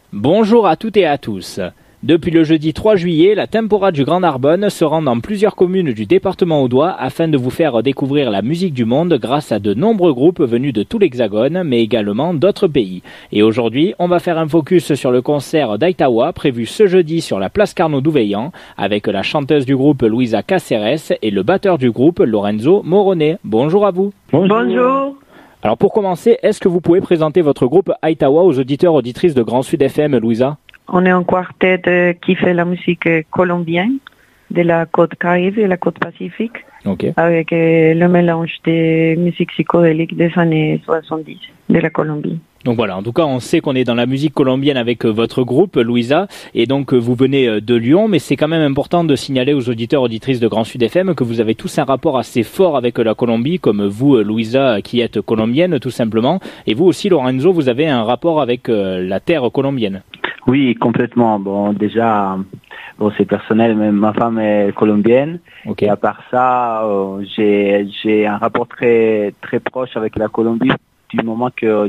Bonjour à toutes et à tous. Depuis le jeudi 3 juillet, la Tempora du Grand Narbonne se rend dans plusieurs communes du département audois afin de vous faire découvrir la musique du monde grâce à de nombreux groupes venus de tout l'Hexagone, mais également d'autres pays. Et aujourd'hui, on va faire un focus sur le concert d'Aitawa prévu ce jeudi sur la place Carnot d'Ouveillan avec la chanteuse du groupe Luisa Caceres et le batteur du groupe Lorenzo Morone. Bonjour à vous. Bonjour. Alors pour commencer, est-ce que vous pouvez présenter votre groupe Aitawa aux auditeurs auditrices de Grand Sud FM, Luisa? On est un quartet qui fait la musique colombienne de la côte Caraïbe et la côte Pacifique, avec le mélange des musiques psychédéliques des années 70 de la Colombie. Donc voilà, en tout cas, on sait qu'on est dans la musique colombienne avec votre groupe, Luisa, et donc vous venez de Lyon, mais c'est quand même important de signaler aux auditeurs auditrices de Grand Sud FM que vous avez tous un rapport assez fort avec la Colombie, comme vous, Luisa, qui êtes colombienne, tout simplement, et vous aussi, Lorenzo, vous avez un rapport avec la terre colombienne. Oui, complètement. Bon, déjà, c'est personnel, mais ma femme est colombienne, et à part ça, j'ai un rapport très très proche avec la Colombie du moment que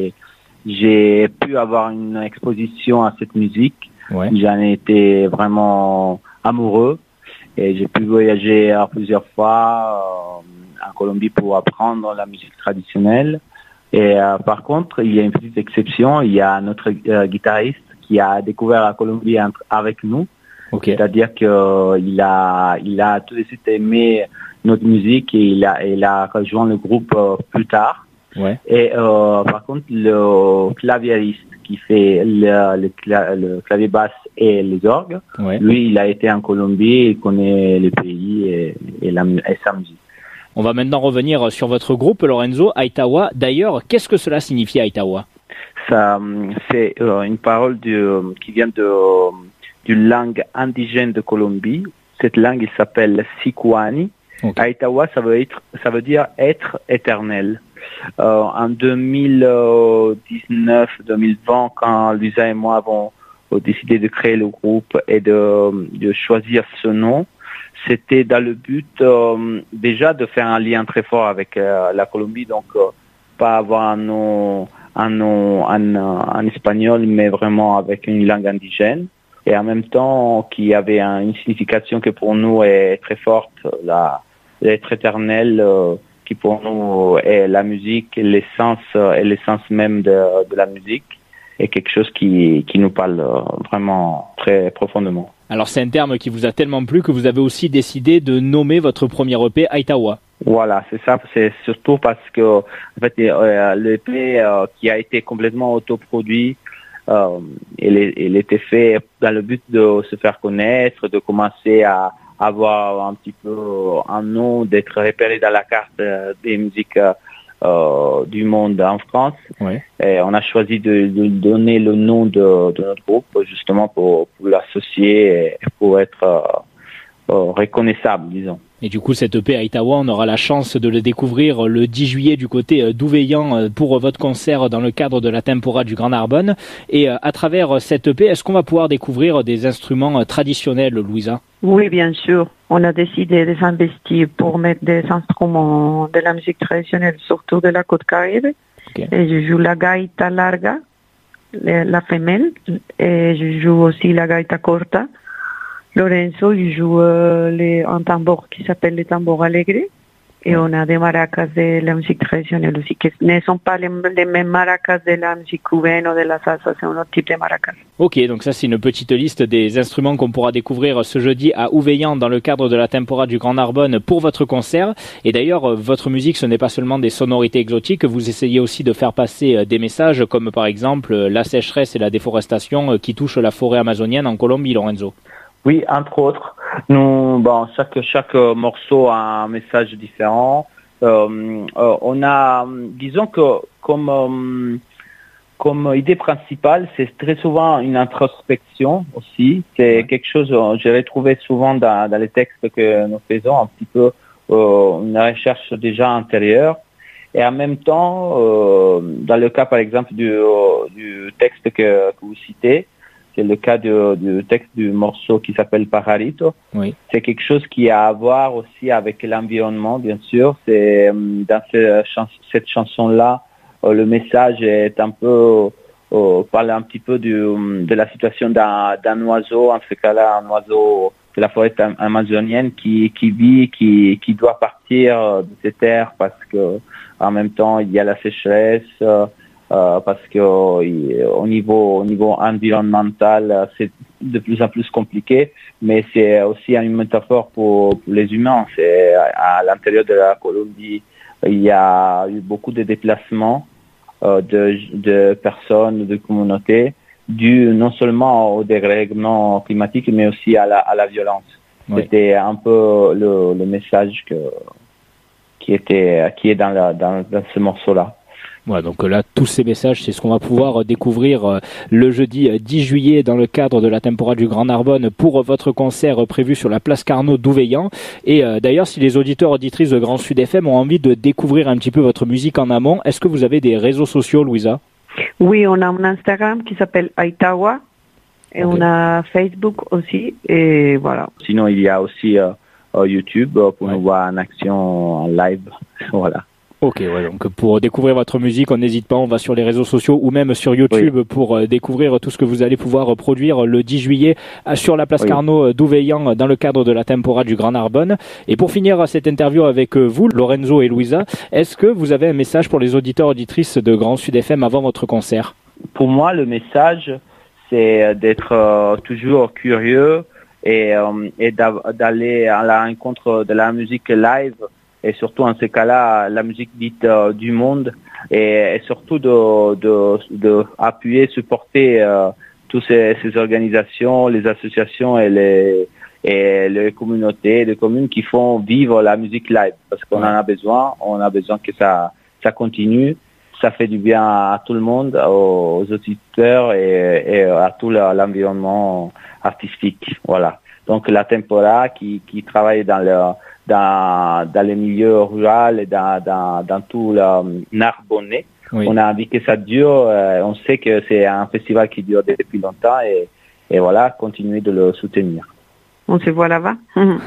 j'ai pu avoir une exposition à cette musique. J'en ai été vraiment amoureux et j'ai pu voyager plusieurs fois en Colombie pour apprendre la musique traditionnelle. Et par contre, il y a une petite exception. Il y a notre guitariste qui a découvert la Colombie avec nous. C'est-à-dire qu'il a tout de suite aimé notre musique et il a rejoint le groupe plus tard. Et par contre, le claviériste qui fait le clavier basse et les orgues, lui, il a été en Colombie, il connaît les pays et sa musique. On va maintenant revenir sur votre groupe, Lorenzo, Aitawa. D'ailleurs, qu'est-ce que cela signifie, Aitawa? Ça, c'est une parole qui vient d'une langue indigène de Colombie. Cette langue, il s'appelle Sicuani. Aitawa, ça veut dire être éternel. En 2019-2020, quand Luisa et moi avons décidé de créer le groupe et de choisir ce nom, c'était dans le but déjà de faire un lien très fort avec la Colombie, donc pas avoir un nom en espagnol, mais vraiment avec une langue indigène, et en même temps qui avait une signification que pour nous est très forte, l'être éternel, qui pour nous est la musique, l'essence même de la musique, est quelque chose qui nous parle vraiment très profondément. Alors c'est un terme qui vous a tellement plu que vous avez aussi décidé de nommer votre premier EP Aitawa. Voilà, c'est ça. C'est surtout parce que en fait, l'EP qui a été complètement autoproduit, il était fait dans le but de se faire connaître, de commencer à avoir un petit peu un nom, d'être repéré dans la carte des musiques du monde en France. Et on a choisi de donner le nom de notre groupe justement pour l'associer et pour être reconnaissable, disons. Et du coup, cette EP Aitawa, on aura la chance de le découvrir le 10 juillet du côté d'Ouveillan pour votre concert dans le cadre de la Tempora du Grand Narbonne. Et à travers cette EP, est-ce qu'on va pouvoir découvrir des instruments traditionnels, Luisa? Oui, bien sûr. On a décidé de s'investir pour mettre des instruments de la musique traditionnelle, surtout de la côte Caraïbe. Et je joue la gaita larga, la femelle, et je joue aussi la gaita corta. Lorenzo, il joue un tambour qui s'appelle le tambour alegre. Et on a des maracas de la musique traditionnelle aussi, qui ne sont pas les mêmes maracas de la musique cubaine ou de la salsa, c'est un autre type de maracas. Ok, donc ça c'est une petite liste des instruments qu'on pourra découvrir ce jeudi à Ouveillan dans le cadre de la Tempora du Grand Narbonne pour votre concert. Et d'ailleurs, votre musique, ce n'est pas seulement des sonorités exotiques, vous essayez aussi de faire passer des messages comme par exemple la sécheresse et la déforestation qui touchent la forêt amazonienne en Colombie, Lorenzo. Oui, entre autres. Nous, chaque morceau a un message différent. On a, disons que comme idée principale, c'est très souvent une introspection aussi. C'est quelque chose, je l'ai trouvé souvent dans les textes que nous faisons, un petit peu une recherche déjà intérieure. Et en même temps, dans le cas par exemple du texte que vous citez, c'est le cas du texte du morceau qui s'appelle Pajarito. C'est quelque chose qui a à voir aussi avec l'environnement, bien sûr. C'est dans cette chanson-là, le message est un peu parler un petit peu de la situation d'un oiseau, en ce cas-là un oiseau de la forêt amazonienne qui vit, qui doit partir de ces terres parce que en même temps il y a la sécheresse, parce que au niveau environnemental c'est de plus en plus compliqué, mais c'est aussi une métaphore pour les humains. C'est à l'intérieur de la Colombie, il y a eu beaucoup de déplacements de personnes, de communautés, dû non seulement au dérèglement climatique, mais aussi à la violence. Oui. C'était un peu le message qui est dans ce morceau-là. Voilà, donc là, tous ces messages, c'est ce qu'on va pouvoir découvrir le jeudi 10 juillet dans le cadre de la Tempora du Grand Narbonne pour votre concert prévu sur la place Carnot d'Ouveillan. Et d'ailleurs, si les auditeurs auditrices de Grand Sud FM ont envie de découvrir un petit peu votre musique en amont, est-ce que vous avez des réseaux sociaux, Louisa? Oui, on a un Instagram qui s'appelle Aitawa et on a Facebook aussi, et voilà. Sinon, il y a aussi YouTube pour nous voir en action, en live, voilà. Ok, ouais, donc pour découvrir votre musique, on n'hésite pas, on va sur les réseaux sociaux ou même sur YouTube pour découvrir tout ce que vous allez pouvoir produire le 10 juillet sur la place Carnot d'Ouveillan dans le cadre de la Tempora du Grand Narbonne. Et pour finir cette interview avec vous, Lorenzo et Louisa, est-ce que vous avez un message pour les auditeurs auditrices de Grand Sud FM avant votre concert? Pour moi, le message, c'est d'être toujours curieux et d'aller à la rencontre de la musique live. Et surtout en ces cas-là, la musique dite du monde, et surtout de appuyer, supporter toutes ces organisations, les associations et les communautés, les communes qui font vivre la musique live, parce qu'on en a besoin. On a besoin que ça continue. Ça fait du bien à tout le monde, aux auditeurs et à tout l'environnement artistique. Voilà. Donc la Tempora qui travaille dans les milieux ruraux et dans tout le Narbonnais. On a envie que ça dure. On sait que c'est un festival qui dure depuis longtemps et voilà, continuer de le soutenir. On se voit là-bas.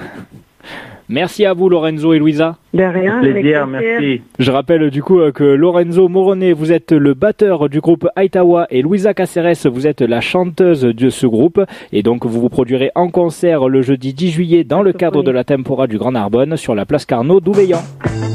Merci à vous, Lorenzo et Louisa. De rien. Un plaisir, merci. Je rappelle du coup que Lorenzo Moronnet, vous êtes le batteur du groupe Aitawa, et Louisa Caceres, vous êtes la chanteuse de ce groupe. Et donc vous vous produirez en concert le jeudi 10 juillet dans le cadre de la Tempora du Grand Narbonne sur la place Carnot d'Ouveillan.